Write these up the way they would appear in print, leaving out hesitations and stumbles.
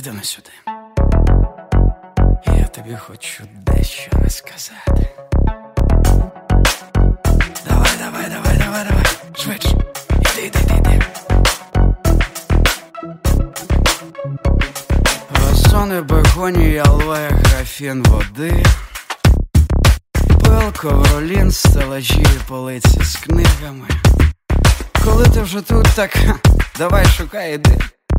Іди на сюди. Я тобі хочу дещо розказати. Давай, швидше. Іди. Вазони, бегонії, алоє, графін води, пил, ковролін, стелажі і полиці з книгами. Коли ти вже тут, так давай шукай, іди.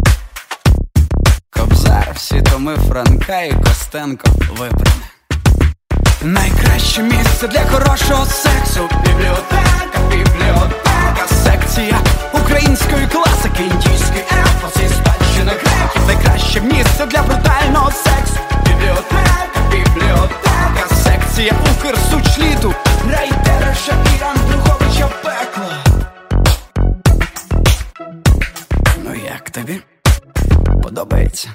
Кобзар, всі томи Франка і Костенко вибране. Найкраще місце для хорошого сексу. Бібліотека, секція української класики, індійський епос і спадщина греків. Найкраще місце для брутального сексу. Бібліотека, секція Укрсучліту, Райдереша і Андруховича пекло. Ну як тобі? Подобається?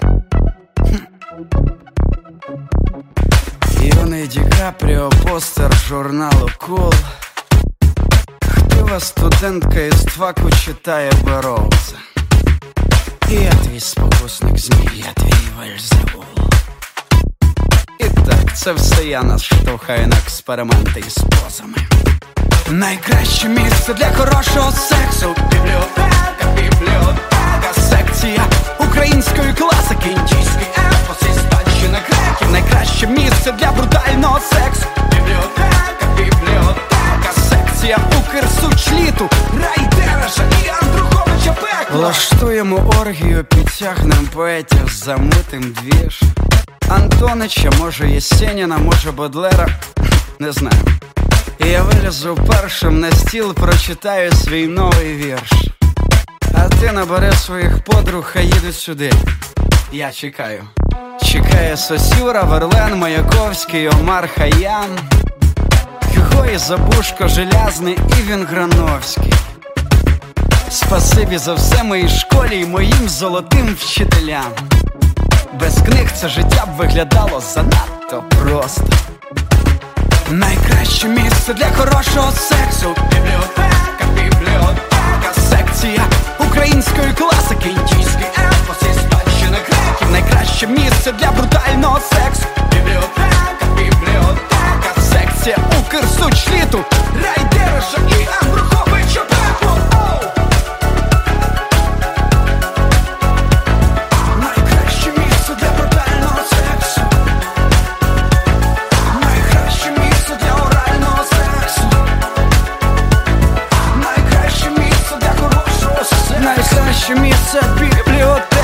Юний Ді Капріо, постер журналу Кул. Хтива студентка із ТВАКу читає Бероуза. І я твій спокусник змій, я твій Вельзевул. І так, це все я нас штовхаю на експерименти із позами. Найкраще місце для хорошого сексу. Бібліотека, секція української класики, індійський епос і спадщина греків. Найкраще місце для брутального сексу. Бібліотека, секція Укрсучліту, Райдереша і Андруховича пекло. Влаштуємо оргію, підтягнем поетів, замутим двіж. Антонича, може Єсеніна, може Бодлера, не знаю. І я вилізу першим на стіл, прочитаю свій новий вірш. А ти набери своїх подруг, а їдуть сюди. Я чекаю. Чекає Сосюра, Верлен, Маяковський, Омар Хайям, Юго і Забушко, Желязний і Вінграновський. Спасибі за все моїй школі і моїм золотим вчителям. Без книг це життя б виглядало занадто просто. Найкраще місце для хорошого сексу. Бібліотека, секція української класики, індійський епос і спадщина греків. Найкраще місце для брутального сексу. Бібліотека, секція Укрсучліту, Райдереша і Андруховича пекло. Найкраще місце для брутального сексу. Найкраще місце для орального сексу. Найкраще місце для хорошого сексу. Найкраще місце бібліотека.